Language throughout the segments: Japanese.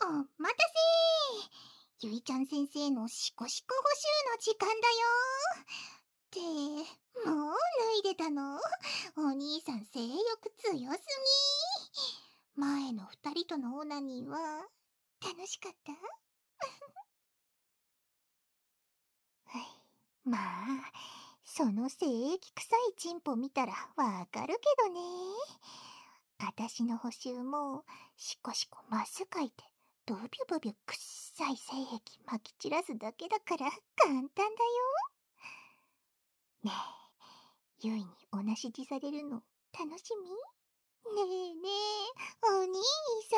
お待たせー。ゆいちゃん先生のシコシコ補習の時間だよー。ってもう脱いでたの？お兄さん性欲強すぎ。前の二人とのオナニーは楽しかった？はい、まあその精液臭いチンポ見たらわかるけどね。あたしの補習もシコシコマス書いてブビュブビュくっさい精液まき散らすだけだから簡単だよ。ねえ、ゆいにおなしじされるの楽しみ？ねえねえ、お兄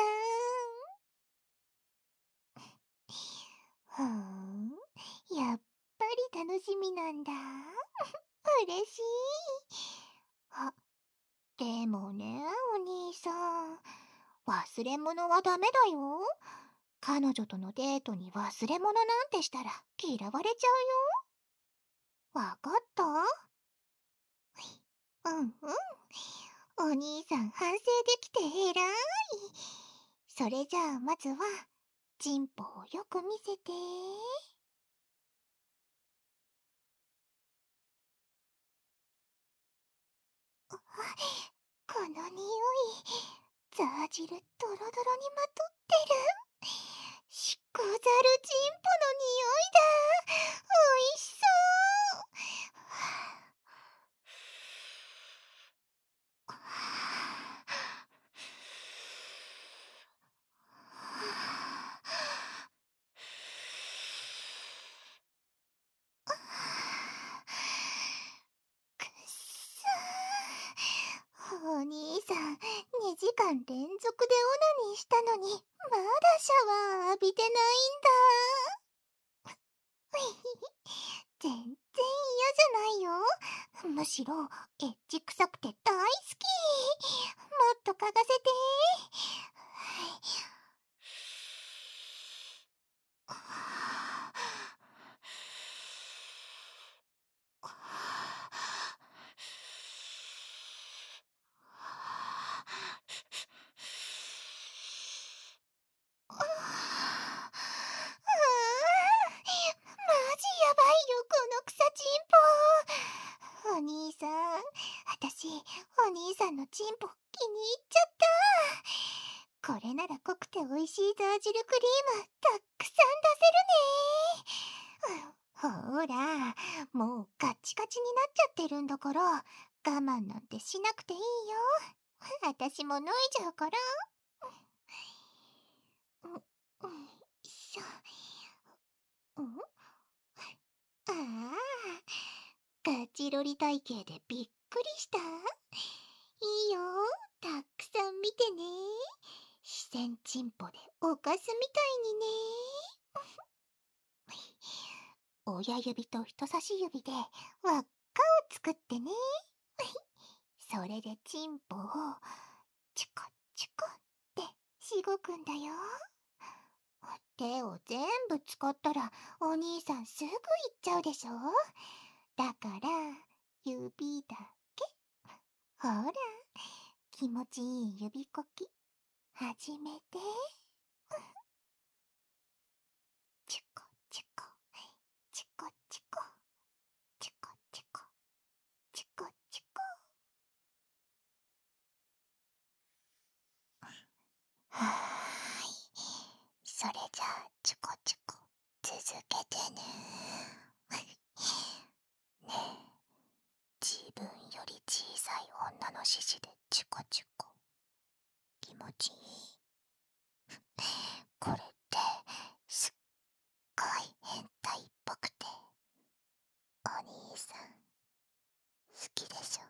さん。やっぱり楽しみなんだ。嬉しい。あ、でもね、お兄さん。忘れ物はダメだよ。彼女とのデートに忘れ物なんてしたら嫌われちゃうよ。わかった？うんうん。お兄さん反省できて偉い。それじゃあまずは、チンポをよく見せて。この匂い、ザー汁ドロドロにまとってる。しこざるチンポの匂いだ。おいしそう。くっそー。お兄さん、2時間連続でオナニーしたのに、まだシャワー浴びてないんだ。全然嫌じゃないよ。むしろ、エッチ臭くて大好き。もっと嗅がせて。マジやばいよ、この草チンポ。お兄さん、あたし、お兄さんのチンポ気に入っちゃった。これなら濃くて美味しいザージルクリームたっくさん出せるね。ほら、もうガッチガチになっちゃってるんだから、我慢なんてしなくていいよ。あたしも脱いじゃうから。しょ。ああ、ガチロリ体型でびっくりした？いいよ、たくさん見てね。視線チンポでおかすみたいにね。親指と人差し指で輪っかを作ってね。それでチンポをチュコチュコってしごくんだよ。手を全部使ったらお兄さんすぐ行っちゃうでしょ。だから指だけ。ほら、気持ちいい指こき始めて。チュコチュコチュコチュコチュコチュコチュコチュコ。はーい、それじゃあチュコチュコ続けてね。ねえ、自分より小さい女の獅子でチュコチュコ気持ちいい？これってすっごい変態っぽくてお兄さん好きでしょ？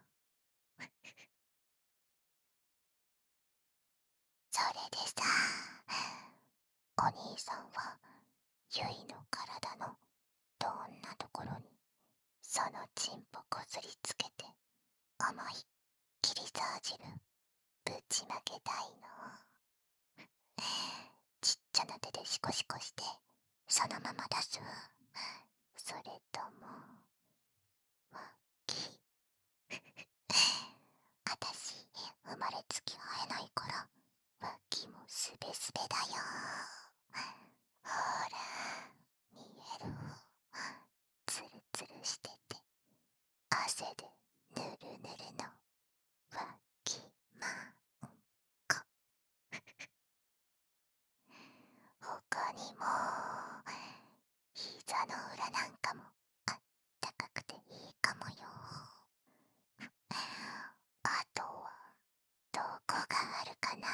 それでさ、お兄さんはゆいの体のどんなところにそのチンポこすりつけて思いっきりザージルぶちまけたいの？ちっちゃな手でシコシコしてそのまま出す？それともわき？あたし生まれつき生えないからわきもスベスベだよ。 るかな。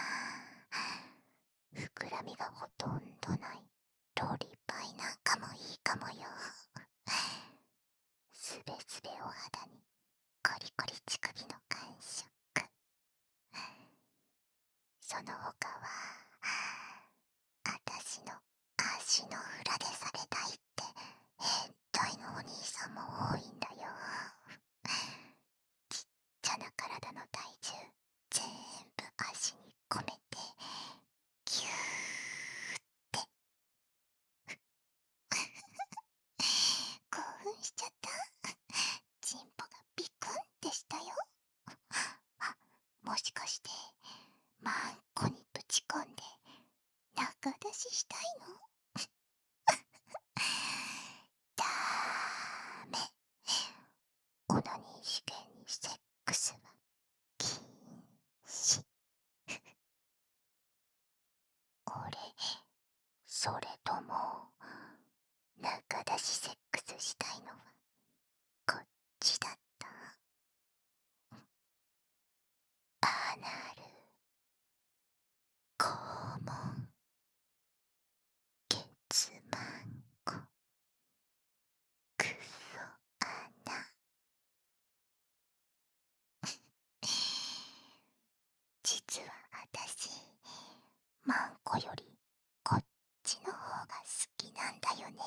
膨らみがほとんどないロリパイなんかもいいかもよ。すべすべお肌にコリコリ乳首の感触。その他はあたしの足の裏でされたいって変態のお兄さんも多いんだよ。ちっちゃな体の体重全部足に込めてギューって興奮しちゃった。チンポがビクンってしたよ。あ、もしかしてマンコにぶち込んで中出ししたいの？ダメ。オナニー試験にセックスは禁止。俺、それとも中出しセックスしたいのはこっちだった。アナル、肛門、ケツマンコ、クソ穴。実はあたし、マンコよりこっちの方が好きなんだよね。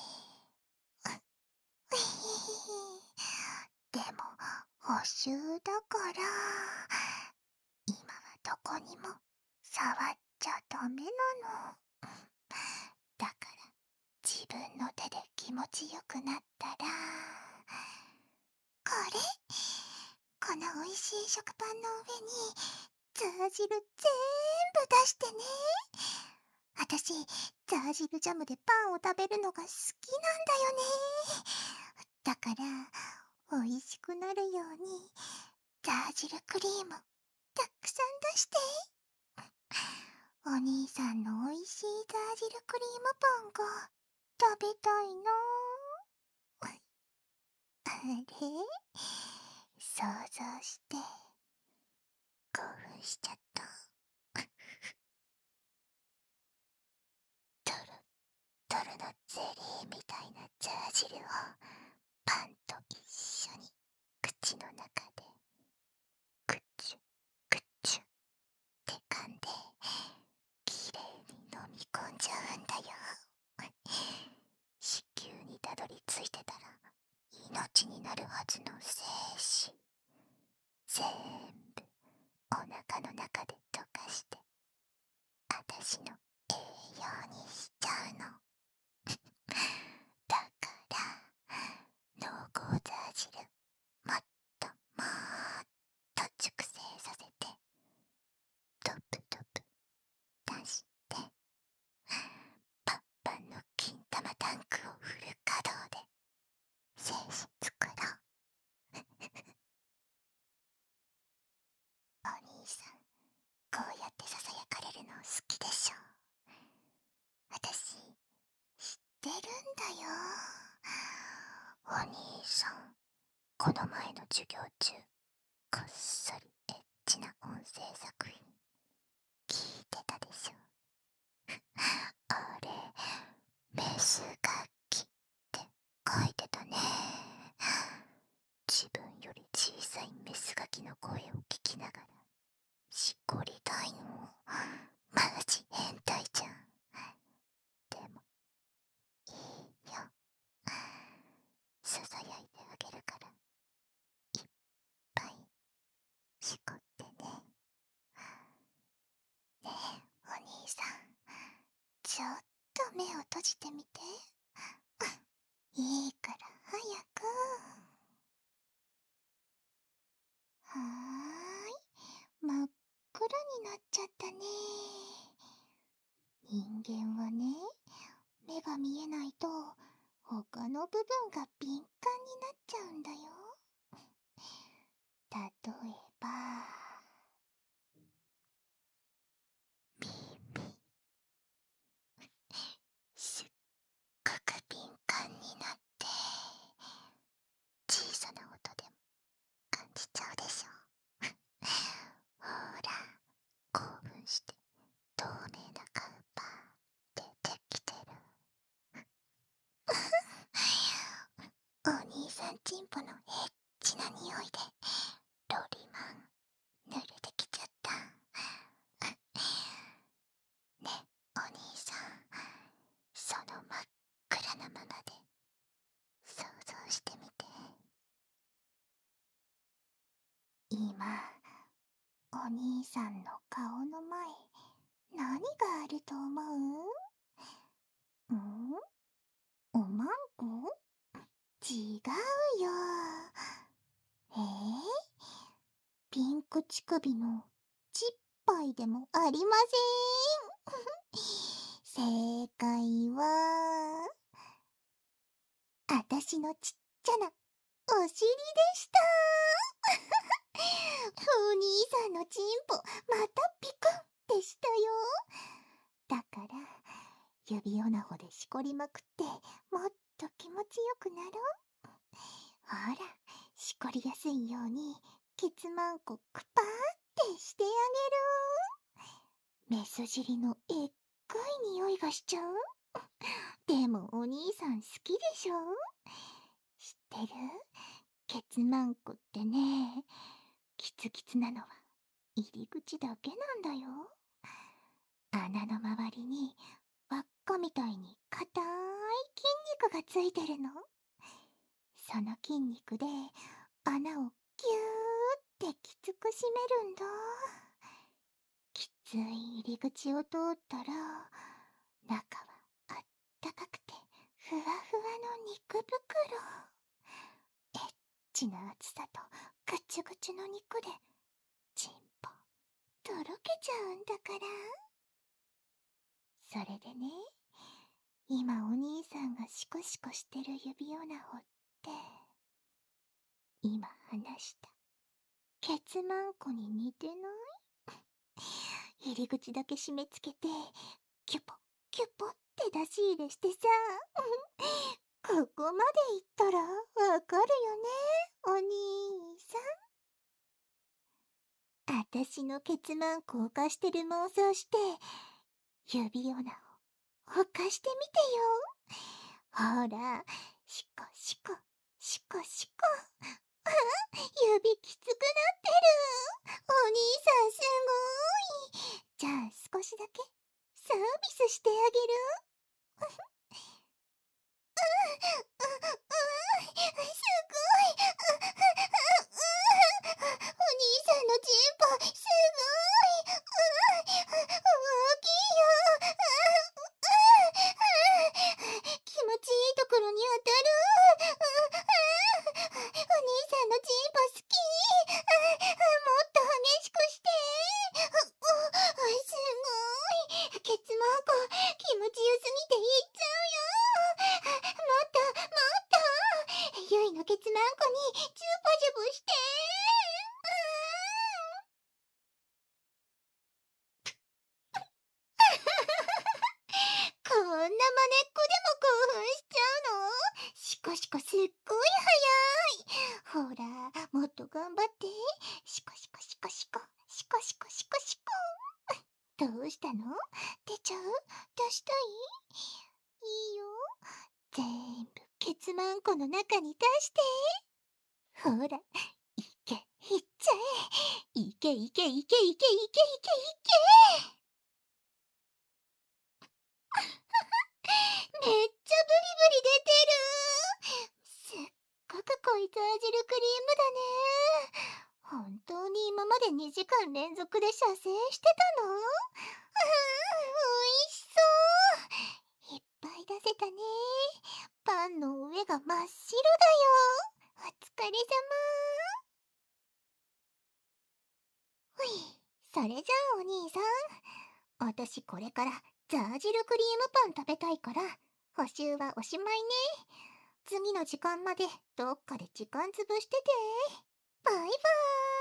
でも補習だから今はどこにも触っちゃダメなの。だから自分の手で気持ちよくなったらこれ、このおいしい食パンの上にザー汁全部出してね。あたしザー汁ジャムでパンを食べるのが好きなんだよね。だから美味しくなるようにザー汁クリームたくさん出して。お兄さんの美味しいザー汁クリームパンが食べたいな。あれ、想像して興奮しちゃった。トロトロのゼリーみたいなザー汁をパンと一緒に口の中でクチュクチュって噛んできれいに飲み込んじゃうんだよ。子宮にたどり着いてたら命になるはずの精子全部お腹の中で溶かしてあたしの栄養にしちゃうの。だから濃厚ザー汁もっともっと熟成させてトプトプ出してパッパンの金玉タンクをフル稼働で精子作ろう。お兄さんこうやってささやかれるの好きでしょ。あたし知ってるんだよ。お兄さんこの前の授業中こっそりエッチな音声作品聞いてたでしょ。あれメス楽器って書いてたね。自分より小さいメスガキの声を聞きながらしこりたいの。マジ変態じゃん。でもいいよ、ささやいてあげるからいっぱいしこってね。ねえお兄さんちょっと目を閉じてみて。いいから早く。はーい、真っ暗になっちゃったね。人間はね、目が見えないと他の部分が敏感になっちゃうんだよ。例えば耳、すっごく敏感になって小さな音でも感じちゃうでしょ。ほら、こさんチンポのエッチな匂いでロリマン濡れてきちゃった。ね、お兄さん、その真っ暗なままで想像してみて。今、お兄さんの顔の前、何があると思う？おまんこ？違うよ。ピンク乳首のちっぱいでもありません。正解は、あたしのちっちゃなお尻でした。お兄さんのチンポ、またピクンでしたよ。だから、指オナホでしこりまくって、もっと気持ちよくなろう。ほら、しこりやすいように、ケツマンコクパーってしてあげる。メス尻のえっかい匂いがしちゃう。でもお兄さん好きでしょ？知ってる？ケツマンコってね、キツキツなのは入り口だけなんだよ。穴の周りに輪っかみたいに硬い筋肉がついてるの。その筋肉で穴をギューってきつく締めるんだ。きつい入り口を通ったら、中はあったかくてふわふわの肉袋。エッチな厚さとぐちゅぐちゅの肉で、チンポ、とろけちゃうんだから。それでね、今お兄さんがシコシコしてる指オナホって、今話したケツマンコに似てない？入り口だけ締め付けて、キュポキュポって出し入れしてさ。ここまで言ったらわかるよね、お兄さん。あたしのケツマンコを貸してる妄想して、指オナホ、ほかしてみてよ。ほら、シコシコ、シコシコ。指きつくなってる。お兄さんすごーい。じゃあ少しだけサービスしてあげる？すごい。お兄さんのチンポ、すごい。大きいよ。気持ちいいところに当たる。お兄さんのチンポ好き。もっと激しくして。すごい。ケツマンコ、気持ちよすぎていっちゃうよ。もっと、もっと。ゆいのケツマンコにチューパジュブして。こんなまねっこでも興奮しちゃうの？シコシコすっごい早い。ほら、もっと頑張って。シコシコシコシコ、シコシコシコシコ。どうしたの？出ちゃう？出したい？いいよ。全部ケツマンコの中に出して。ほら、いけ、いっちゃえ。いけいけいけいけいけいけいけ。めっちゃブリブリ出てる。すっごく濃いザージルクリームだね。本当に今まで2時間連続で射精してたの？おいしそう。いっぱい出せたね。パンの上が真っ白だよ。お疲れ様。ほい、それじゃあお兄さん。私これからザージルクリームパン食べたいから、補習はおしまいね。次の時間までどっかで時間潰してて。バイバーイ。